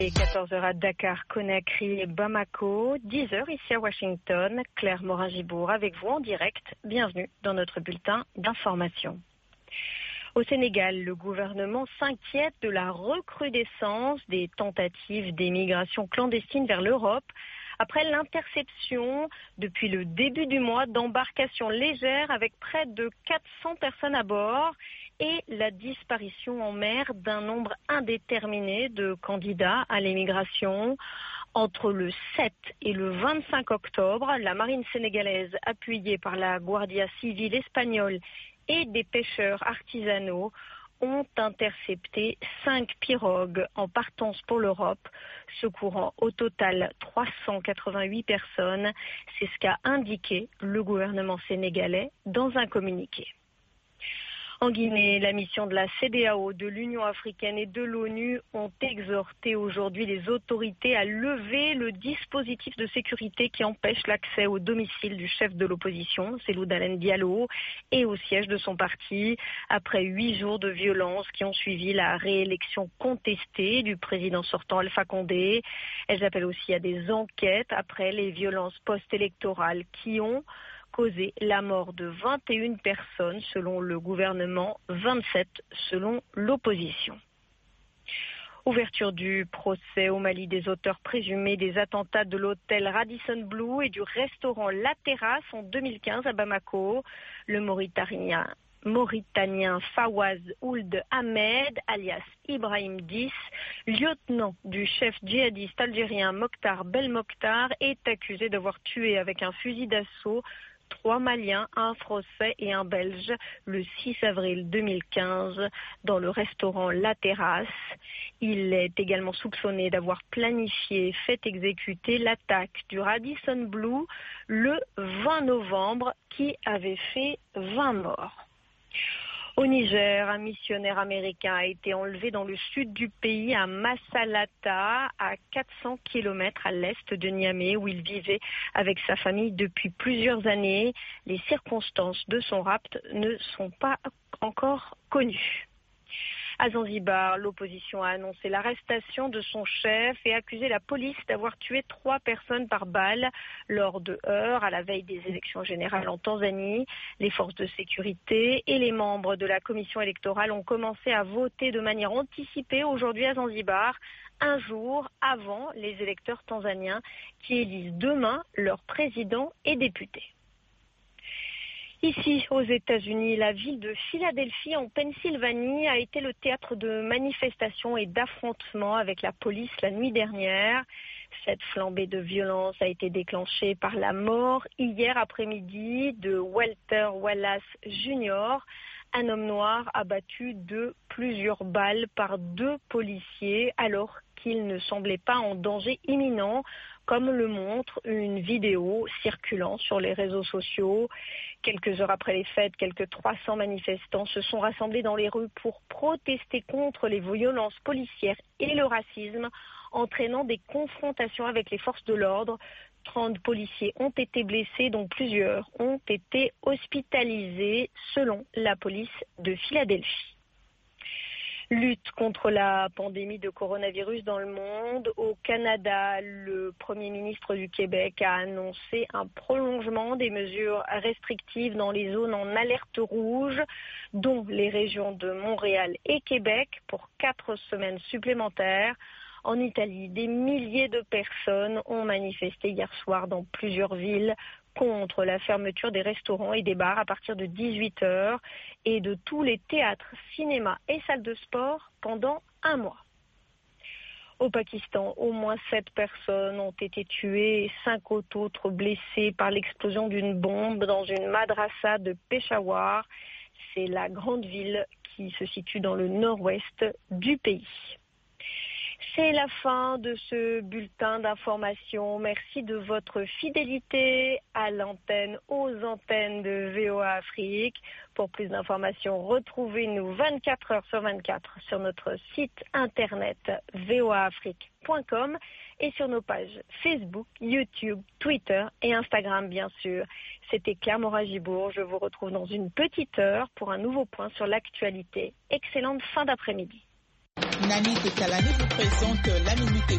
14h à Dakar, Conakry et Bamako, 10h ici à Washington. Claire Morin-Gibour avec vous en direct. Bienvenue dans notre bulletin d'information. Au Sénégal, le gouvernement s'inquiète de la recrudescence des tentatives d'émigration clandestine vers l'Europe après l'interception depuis le début du mois d'embarcations légères avec près de 400 personnes à bord et la disparition en mer d'un nombre indéterminé de candidats à l'émigration. Entre le 7 et le 25 octobre, la marine sénégalaise, appuyée par la Guardia Civile espagnole et des pêcheurs artisanaux, ont intercepté 5 pirogues en partance pour l'Europe, secourant au total 388 personnes. C'est ce qu'a indiqué le gouvernement sénégalais dans un communiqué. En Guinée, la mission de la CEDEAO, de l'Union africaine et de l'ONU ont exhorté aujourd'hui les autorités à lever le dispositif de sécurité qui empêche l'accès au domicile du chef de l'opposition, Cellou Dalein Diallo, et au siège de son parti, après 8 jours de violence qui ont suivi la réélection contestée du président sortant Alpha Condé. Elles appellent aussi à des enquêtes après les violences post-électorales qui ont causé la mort de 21 personnes selon le gouvernement, 27 selon l'opposition. Ouverture du procès au Mali des auteurs présumés des attentats de l'hôtel Radisson Blu et du restaurant La Terrasse en 2015 à Bamako. Le Mauritanien Fawaz Ould Ahmed, alias Ibrahim 10, lieutenant du chef djihadiste algérien Mokhtar Belmokhtar, est accusé d'avoir tué avec un fusil d'assaut 3 Maliens, un Français et un Belge le 6 avril 2015 dans le restaurant La Terrasse. Il est également soupçonné d'avoir planifié et fait exécuter l'attaque du Radisson Blu le 20 novembre qui avait fait 20 morts. Au Niger, un missionnaire américain a été enlevé dans le sud du pays, à Massalata, à 400 km à l'est de Niamey, où il vivait avec sa famille depuis plusieurs années. Les circonstances de son rapt ne sont pas encore connues. À Zanzibar, l'opposition a annoncé l'arrestation de son chef et accusé la police d'avoir tué 3 personnes par balle lors de heurts à la veille des élections générales en Tanzanie. Les forces de sécurité et les membres de la commission électorale ont commencé à voter de manière anticipée aujourd'hui à Zanzibar, un jour avant les électeurs tanzaniens qui élisent demain leur président et députés. Ici, aux États-Unis, la ville de Philadelphie, en Pennsylvanie, a été le théâtre de manifestations et d'affrontements avec la police la nuit dernière. Cette flambée de violence a été déclenchée par la mort hier après-midi de Walter Wallace Jr., un homme noir abattu de plusieurs balles par 2 policiers alors qu'il ne semblait pas en danger imminent, comme le montre une vidéo circulant sur les réseaux sociaux. Quelques heures après les fêtes, quelques 300 manifestants se sont rassemblés dans les rues pour protester contre les violences policières et le racisme, entraînant des confrontations avec les forces de l'ordre. 30 policiers ont été blessés, dont plusieurs ont été hospitalisés, selon la police de Philadelphie. Lutte contre la pandémie de coronavirus dans le monde. Au Canada, le Premier ministre du Québec a annoncé un prolongement des mesures restrictives dans les zones en alerte rouge, dont les régions de Montréal et Québec, pour 4 semaines supplémentaires. En Italie, des milliers de personnes ont manifesté hier soir dans plusieurs villes contre la fermeture des restaurants et des bars à partir de 18h et de tous les théâtres, cinémas et salles de sport pendant un mois. Au Pakistan, au moins 7 personnes ont été tuées et 5 autres blessées par l'explosion d'une bombe dans une madrasa de Peshawar. C'est la grande ville qui se situe dans le nord-ouest du pays. C'est la fin de ce bulletin d'information. Merci de votre fidélité à l'antenne, aux antennes de VOA Afrique. Pour plus d'informations, retrouvez-nous 24 heures sur 24 sur notre site internet voaafrique.com et sur nos pages Facebook, YouTube, Twitter et Instagram, bien sûr. C'était Claire Morin-Gibour. Je vous retrouve dans une petite heure pour un nouveau point sur l'actualité. Excellente fin d'après-midi. Nani Tekalani vous présente la Minute